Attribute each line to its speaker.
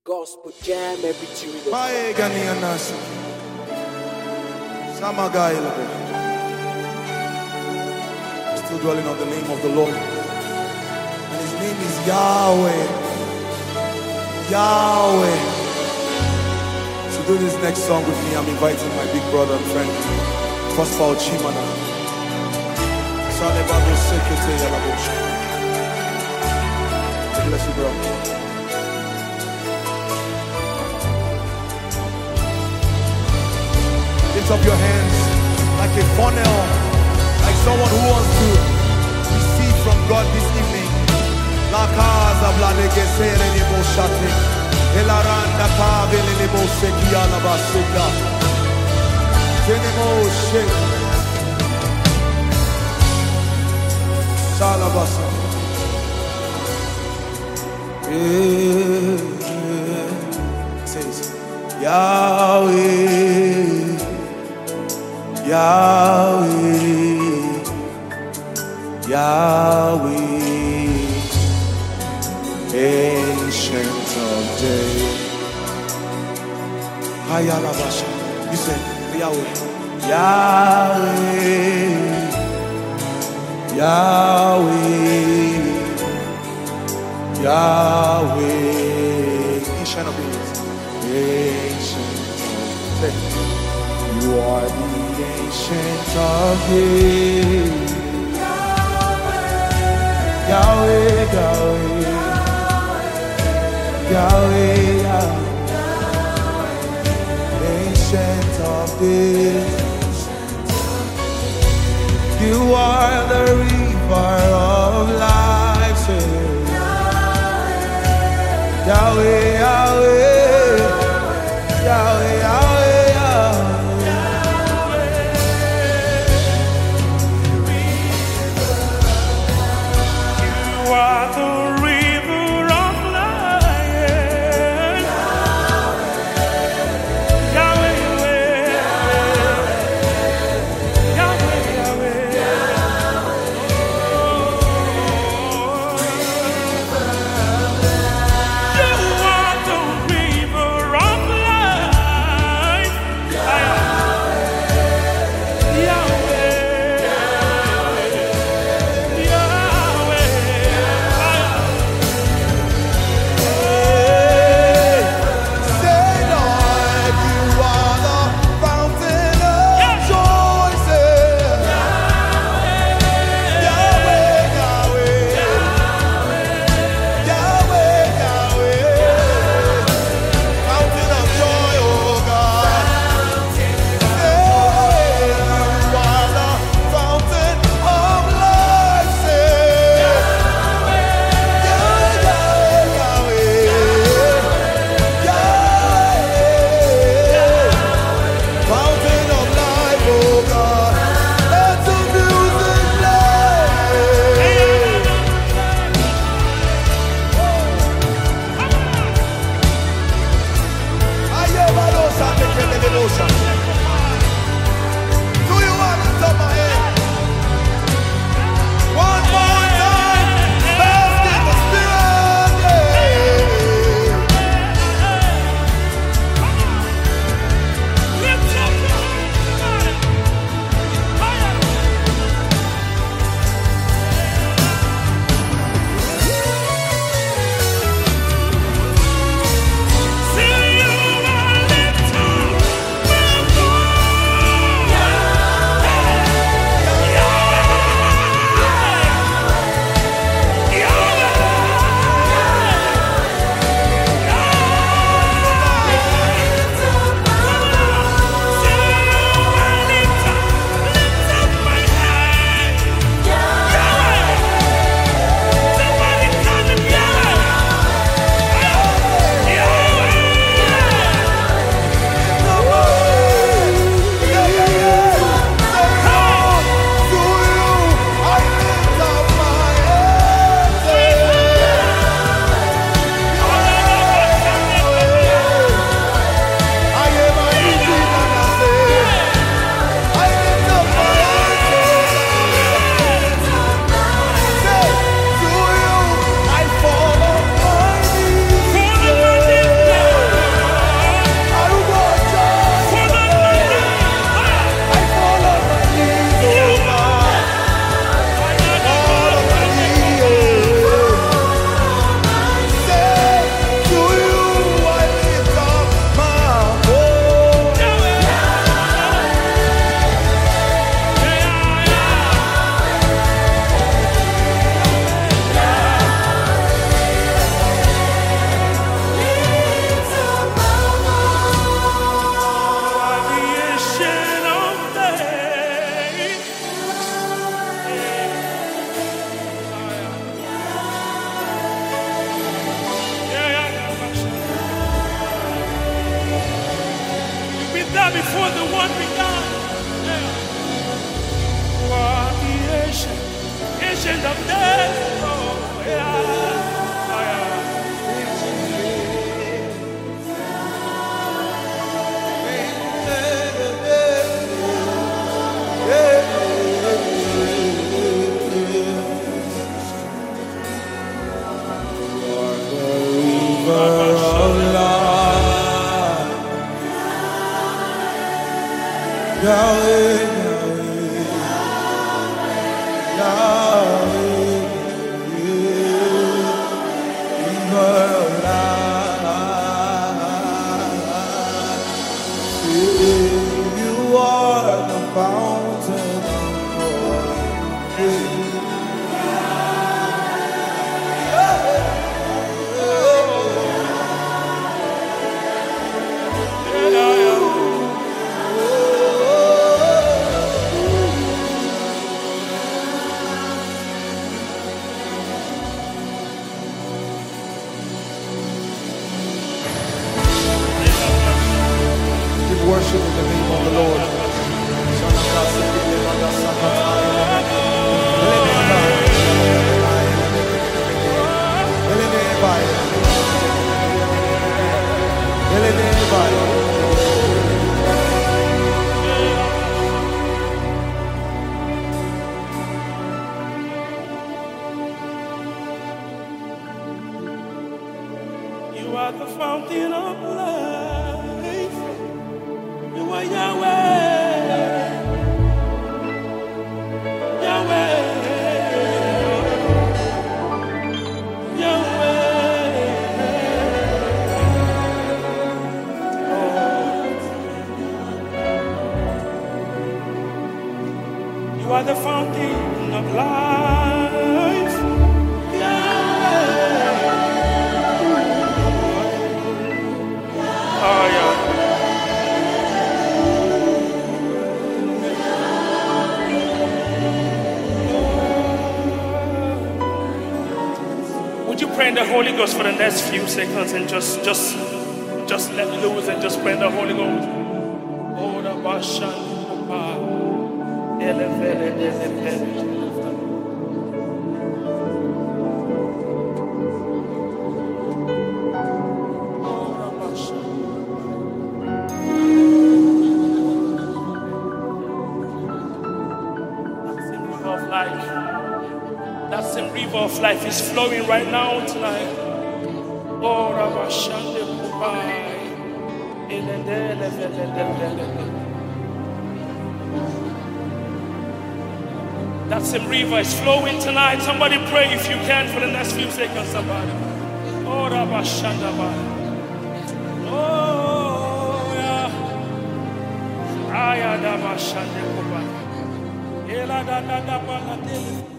Speaker 1: Gospel jam every Tuesday.
Speaker 2: Bye, Ghanaian Nasi. Samagaila. Still dwelling on the name of the Lord. And his name is Yahweh. Yahweh. To do this next song with me, I'm inviting my big brother and friend, Prosper Chimana. Salebabo Sekete Yalabosha. God bless you, bro. Lift up your hands like a funnel, like someone who wants to receive from God this evening. La casa blade gesere ni moshate, elaranda kabele ni mosekia la basika. Tenemo she, salabasa. Says Yahweh. Yahweh, Yahweh, Ancient of Days. Hayalabasha. You say Yahweh, Yahweh, Yahweh, Yahweh, Ancient of Days, Ancient of Days. You are the Ancient of Days. Yahweh, Yahweh, Yahweh, Yahweh, Ancient of Days. You are the river of life. Yahweh, Yahweh, Yahweh, Yahweh.
Speaker 3: You are the before the one began. Yeah. You are the ancient of days. Oh, yeah. Oh, yeah.
Speaker 2: Yahweh, Yahweh, Yahweh, you are the fountain of joy. Worship in the name of the Lord.
Speaker 3: You are the fountain of life. You are Yahweh, Yahweh, Yahweh. Oh. You are the fountain of life, Yahweh. Oh, yeah. Would you pray in the Holy Ghost for the next few seconds and just let loose and just pray in the Holy Ghost? Oh, the Bashan. That same river of life is flowing right now tonight. Oh, Rabashande Kubai. That same river is flowing tonight. Somebody pray if you can for the next few seconds. Somebody. Oh, Rabashanda Bai. Oh, yeah. Ayada Bashande Kubai. Ela da da da ba la